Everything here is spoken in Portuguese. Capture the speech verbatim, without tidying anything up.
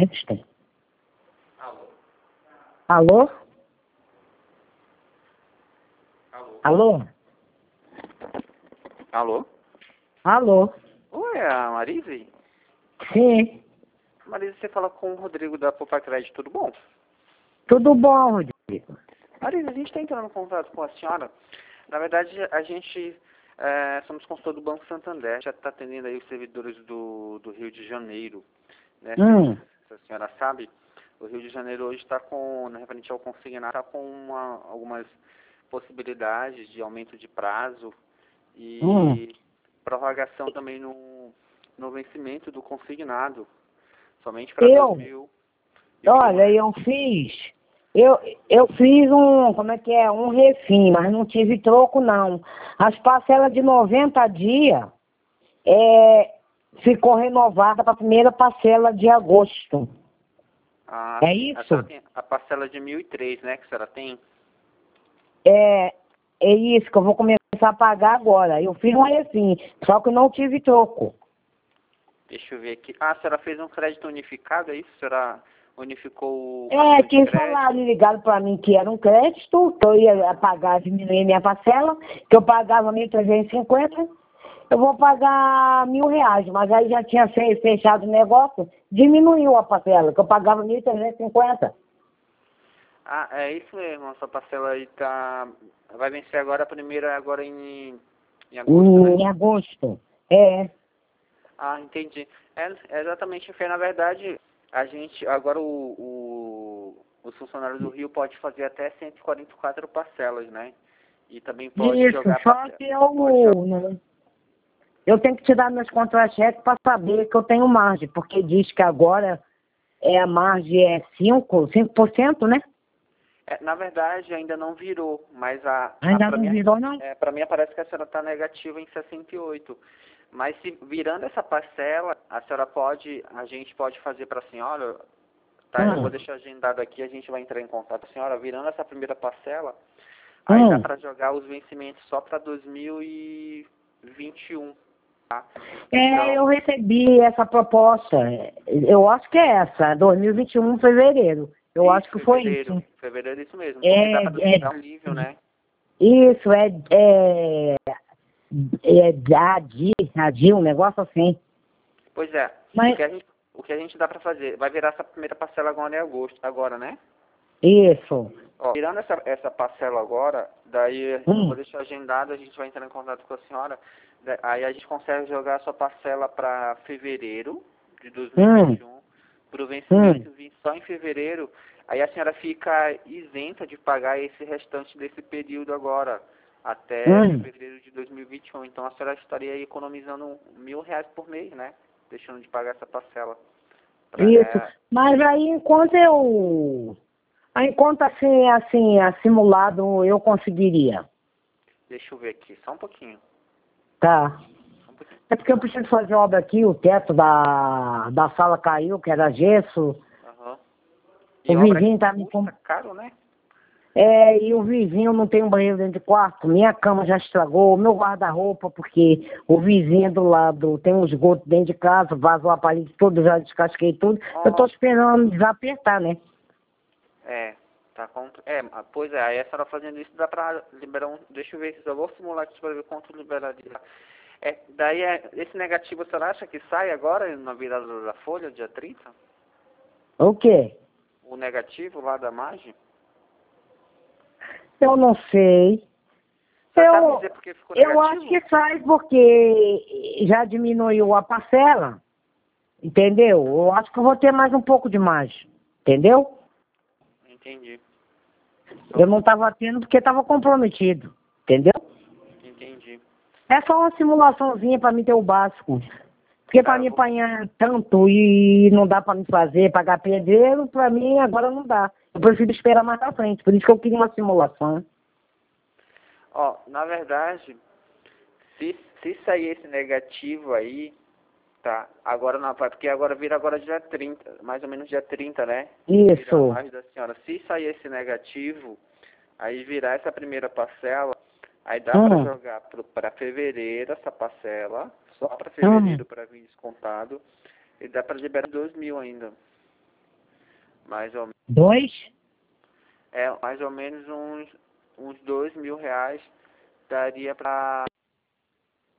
crédito. Alô? Alô? Alô? Alô? Alô? Alô? Oi, é a Marise? Sim. Marise, você fala com o Rodrigo da Poupa Crédito, tudo bom? Tudo bom, Rodrigo? Marise, a gente está entrando em contato com a senhora. Na verdade, a gente é, somos consultor do Banco Santander, já está atendendo aí os servidores do, do Rio de Janeiro, né? Hum. Se, se a senhora sabe, o Rio de Janeiro hoje está com, na referente ao consignado, está com uma, algumas possibilidades de aumento de prazo e Hum. prorrogação também no, no vencimento do consignado, somente para Eu, dois mil e vinte e um, olha, né? eu fiz, eu, eu fiz um, como é que é, um refim, mas não tive troco não. As parcelas de noventa dias é, ficou renovada para a primeira parcela de agosto. Ah, É sim. A senhora isso? tem a parcela de mil e três, né, que a senhora tem? É, é isso que eu vou começar a pagar agora. Eu fiz um refim, só que não tive troco. Deixa eu ver aqui. Ah, a senhora fez um crédito unificado, é isso? A senhora unificou o É, cartão de que falaram, crédito? ligaram para mim que era um crédito, que eu ia pagar, diminuir minha parcela, que eu pagava mil trezentos e cinquenta, eu vou pagar mil reais, mas aí já tinha fe- fechado o negócio, diminuiu a parcela, que eu pagava mil trezentos e cinquenta. Ah, é isso mesmo. A sua parcela aí tá... vai vencer agora, a primeira agora em, em agosto, né? Em agosto. É. Ah, entendi. É, é exatamente, foi na verdade, a gente, agora o, o, os funcionários do Rio pode fazer até cento e quarenta e quatro parcelas, né? E também pode Isso, jogar só parcela, que eu, pode jogar, não- eu tenho que tirar meus contra-cheques para saber que eu tenho margem, porque diz que agora é a margem é cinco, cinco por cento, né? é, na verdade ainda não virou, mas a, a Ainda para não mim, virou, não? é, para mim parece que a senhora está negativa em sessenta e oito. Mas se virando essa parcela, a senhora pode, a gente pode fazer para a senhora, tá? Eu vou Hum, deixar agendado aqui, a gente vai entrar em contato. A senhora, virando essa primeira parcela, aí dá hum. para jogar os vencimentos só para dois mil e vinte e um, tá? É, Então, eu recebi essa proposta. Eu acho que é essa, dois mil e vinte e um, fevereiro. Eu acho isso, que foi fevereiro. isso. Fevereiro é isso mesmo, porque dá É, para é, dar um nível, né? isso, é, é, é ADI, ADI, um negócio assim. Pois é, o Mas, que a gente, o que a gente dá para fazer? Vai virar essa primeira parcela agora em agosto, agora, né? isso. Ó, virando essa, essa parcela agora, daí eu vou Hum, deixar agendado, a gente vai entrar em contato com a senhora, da- aí a gente consegue jogar a sua parcela para fevereiro de hum, dois mil e vinte e um, para o hum, vencimento vir só em fevereiro, aí a senhora fica isenta de pagar esse restante desse período agora, até hum. fevereiro de dois mil e vinte e um. Então a senhora estaria aí economizando mil reais por mês, né? Deixando de pagar essa parcela. Pra, Isso. é, Mas aí, enquanto eu... Aí, enquanto assim, assim, simulado, eu conseguiria. deixa eu ver aqui, só um pouquinho. Tá. Só um pouquinho. É porque eu preciso fazer obra aqui, o teto da, da sala caiu, que era gesso. Aham. O E obra vizinho que tá me... com- custa caro, né? É, e o vizinho não tem um banheiro dentro de quarto. Minha cama já estragou, meu guarda-roupa, porque o vizinho do lado tem um esgoto dentro de casa, vazou a parede toda, já descasquei tudo. Eu tô Ó, esperando desapertar, né? é, tá com... É, ah, pois é, aí a senhora fazendo isso dá pra liberar um... Deixa eu ver se eu vou simular aqui pra ver quanto liberaria. É, daí é, esse negativo a senhora acha que sai agora na virada da folha, dia trinta? O quê? O negativo lá da margem? Eu não sei. A senhora sabe Eu, dizer por que ficou eu acho negativo? que sai porque já diminuiu a parcela, entendeu? Eu acho que eu vou ter mais um pouco de margem, entendeu? Entendi. Eu Então, não estava tendo porque estava comprometido, entendeu? entendi. É só uma simulaçãozinha para mim ter o básico. Porque Tá, para eu mim vou... apanhar tanto e não dá para me fazer, pagar pedreiro, para mim agora não dá. Eu prefiro esperar mais pra frente. Por isso que eu queria uma simulação. Ó, na verdade, se, se sair esse negativo aí, tá, agora não vai, porque agora vira agora dia trinta, mais ou menos dia trinta, né? Vira a Isso. margem da senhora. Se sair esse negativo, aí virar essa primeira parcela, aí dá para Hum, jogar para fevereiro essa parcela, só para hum. fevereiro para vir descontado, e dá para liberar dois mil ainda. Mais ou, Dois? é, mais ou menos uns, uns dois mil reais daria para